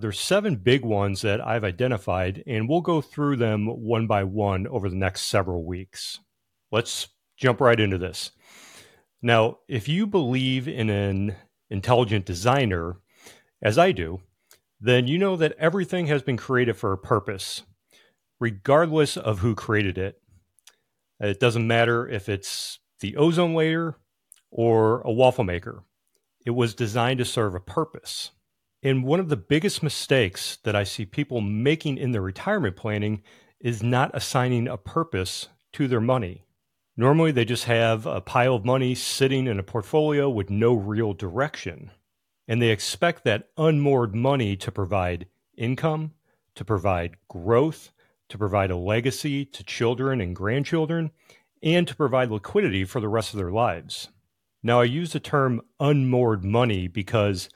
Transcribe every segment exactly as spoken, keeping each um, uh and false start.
there's seven big ones that I've identified, and we'll go through them one by one over the next several weeks. Let's jump right into this. Now, if you believe in an intelligent designer, as I do, then you know that everything has been created for a purpose, regardless of who created it. It doesn't matter if it's the ozone layer or a waffle maker. It was designed to serve a purpose. And one of the biggest mistakes that I see people making in their retirement planning is not assigning a purpose to their money. Normally, they just have a pile of money sitting in a portfolio with no real direction. And they expect that unmoored money to provide income, to provide growth, to provide a legacy to children and grandchildren, and to provide liquidity for the rest of their lives. Now, I use the term unmoored money because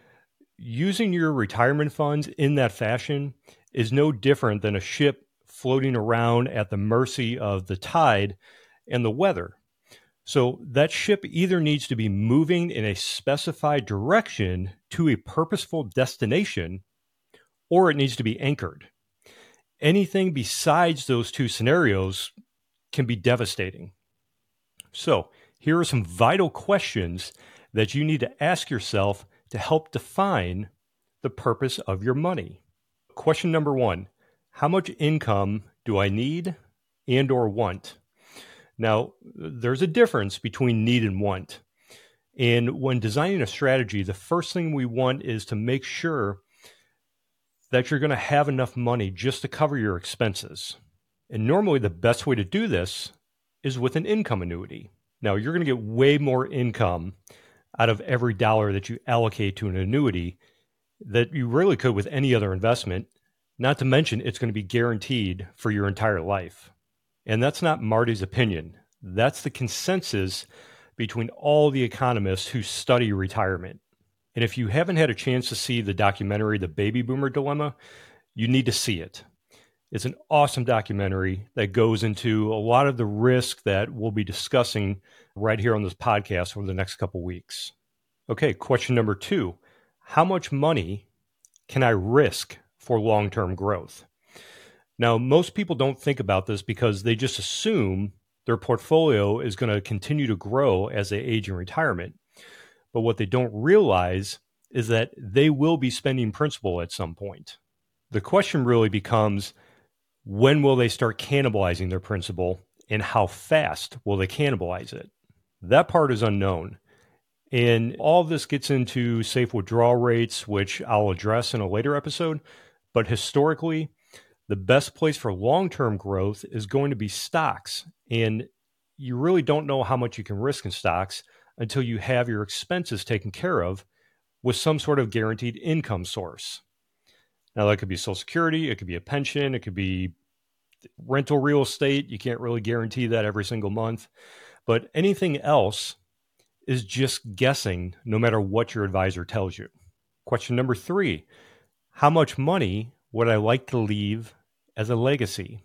using your retirement funds in that fashion is no different than a ship floating around at the mercy of the tide and the weather. So that ship either needs to be moving in a specified direction to a purposeful destination, or it needs to be anchored. Anything besides those two scenarios can be devastating. So here are some vital questions that you need to ask yourself to help define the purpose of your money. Question number one, how much income do I need and or want? Now, there's a difference between need and want. And when designing a strategy, the first thing we want is to make sure that you're going to have enough money just to cover your expenses. And normally the best way to do this is with an income annuity. Now, you're going to get way more income out of every dollar that you allocate to an annuity that you really could with any other investment, not to mention it's going to be guaranteed for your entire life. And that's not Marty's opinion. That's the consensus between all the economists who study retirement. And if you haven't had a chance to see the documentary, The Baby Boomer Dilemma, you need to see it. It's an awesome documentary that goes into a lot of the risk that we'll be discussing right here on this podcast over the next couple weeks. Okay, question number two. How much money can I risk for long-term growth? Now, most people don't think about this because they just assume their portfolio is going to continue to grow as they age in retirement. But what they don't realize is that they will be spending principal at some point. The question really becomes, when will they start cannibalizing their principal, and how fast will they cannibalize it? That part is unknown. And all of this gets into safe withdrawal rates, which I'll address in a later episode. But historically, the best place for long-term growth is going to be stocks. And you really don't know how much you can risk in stocks until you have your expenses taken care of with some sort of guaranteed income source. Now, that could be Social Security, it could be a pension, it could be rental real estate. You can't really guarantee that every single month. But anything else is just guessing, no matter what your advisor tells you. Question number three, how much money would I like to leave as a legacy?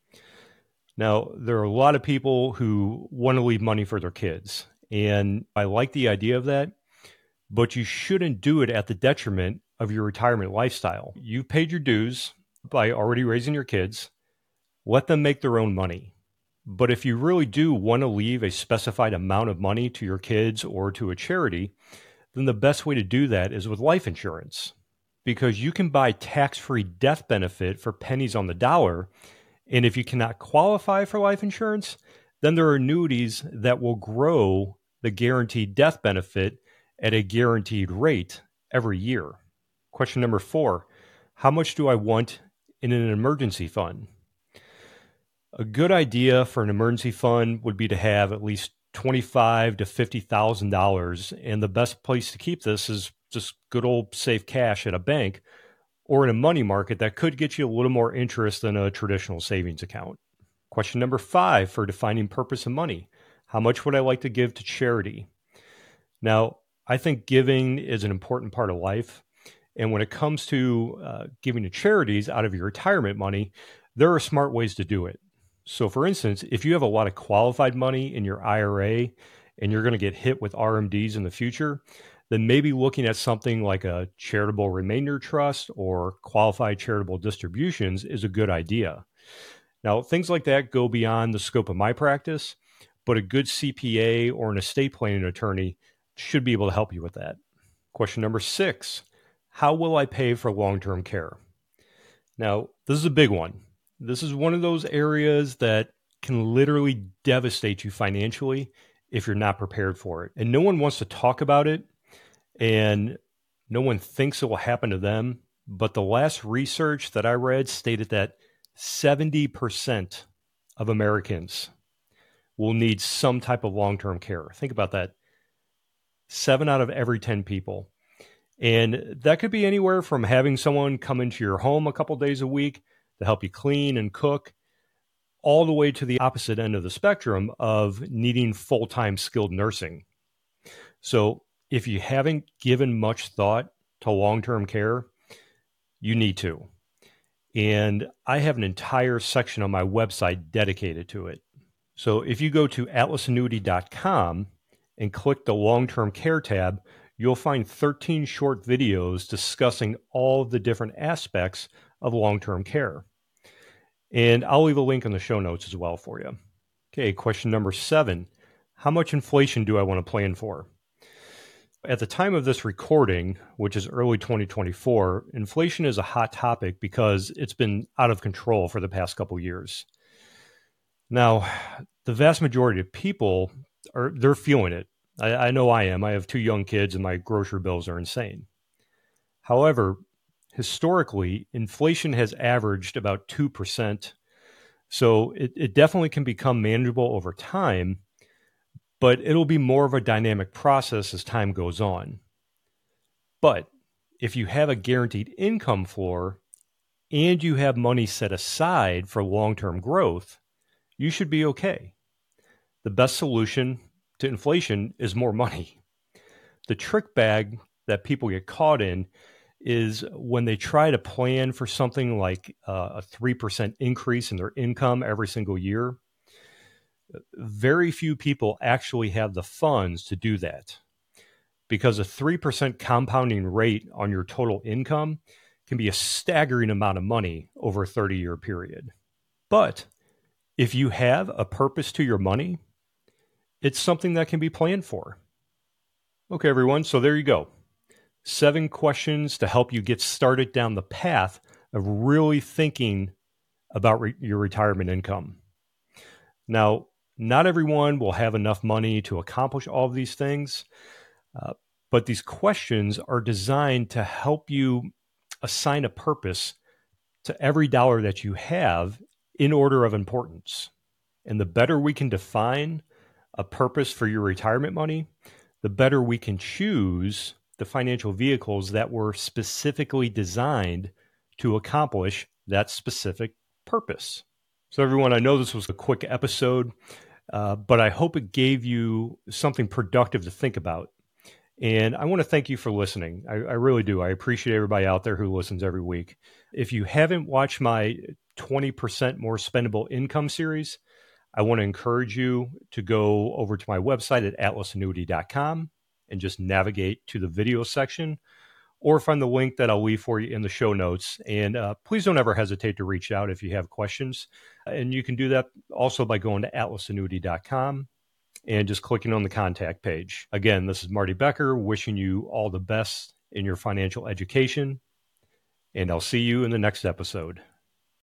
Now, there are a lot of people who want to leave money for their kids, and I like the idea of that, but you shouldn't do it at the detriment of your retirement lifestyle. You've paid your dues by already raising your kids. Let them make their own money. But if you really do want to leave a specified amount of money to your kids or to a charity, then the best way to do that is with life insurance. Because you can buy tax-free death benefit for pennies on the dollar, and if you cannot qualify for life insurance, then there are annuities that will grow the guaranteed death benefit at a guaranteed rate every year. Question number four, how much do I want in an emergency fund? A good idea for an emergency fund would be to have at least twenty-five thousand to fifty thousand dollars, and the best place to keep this is just good old safe cash at a bank or in a money market that could get you a little more interest than a traditional savings account. Question number five for defining purpose of money. How much would I like to give to charity? Now, I think giving is an important part of life. And when it comes to uh, giving to charities out of your retirement money, there are smart ways to do it. So for instance, if you have a lot of qualified money in your I R A and you're going to get hit with R M Ds in the future, then maybe looking at something like a charitable remainder trust or qualified charitable distributions is a good idea. Now, things like that go beyond the scope of my practice, but a good C P A or an estate planning attorney should be able to help you with that. Question number six, how will I pay for long-term care? Now, this is a big one. This is one of those areas that can literally devastate you financially if you're not prepared for it. And no one wants to talk about it, and no one thinks it will happen to them. But the last research that I read stated that seventy percent of Americans will need some type of long-term care. Think about that. Seven out of every ten people. And that could be anywhere from having someone come into your home a couple days a week to help you clean and cook, all the way to the opposite end of the spectrum of needing full-time skilled nursing. So if you haven't given much thought to long-term care, you need to. And I have an entire section on my website dedicated to it. So if you go to atlas annuity dot com and click the long-term care tab, you'll find thirteen short videos discussing all of the different aspects of long-term care. And I'll leave a link in the show notes as well for you. Okay, question number seven. How much inflation do I want to plan for? At the time of this recording, which is early twenty twenty-four, inflation is a hot topic because it's been out of control for the past couple years. Now, the vast majority of people are they're feeling it. I, I know I am. I have two young kids and my grocery bills are insane. However, historically, inflation has averaged about two percent. So it, it definitely can become manageable over time, but it'll be more of a dynamic process as time goes on. But if you have a guaranteed income floor and you have money set aside for long-term growth, you should be okay. The best solution to inflation is more money. The trick bag that people get caught in is when they try to plan for something like uh, a three percent increase in their income every single year. Very few people actually have the funds to do that, because a three percent compounding rate on your total income can be a staggering amount of money over a thirty-year period. But if you have a purpose to your money, it's something that can be planned for. Okay, everyone, so there you go. Seven questions to help you get started down the path of really thinking about re- your retirement income. Now, not everyone will have enough money to accomplish all of these things, uh, but these questions are designed to help you assign a purpose to every dollar that you have in order of importance. And the better we can define a purpose for your retirement money, the better we can choose the financial vehicles that were specifically designed to accomplish that specific purpose. So everyone, I know this was a quick episode, uh, but I hope it gave you something productive to think about. And I want to thank you for listening. I, I really do. I appreciate everybody out there who listens every week. If you haven't watched my twenty percent More Spendable Income series, I want to encourage you to go over to my website at atlas annuity dot com and just navigate to the video section, or find the link that I'll leave for you in the show notes. And uh, please don't ever hesitate to reach out if you have questions. And you can do that also by going to atlas annuity dot com and just clicking on the contact page. Again, this is Marty Becker wishing you all the best in your financial education, and I'll see you in the next episode.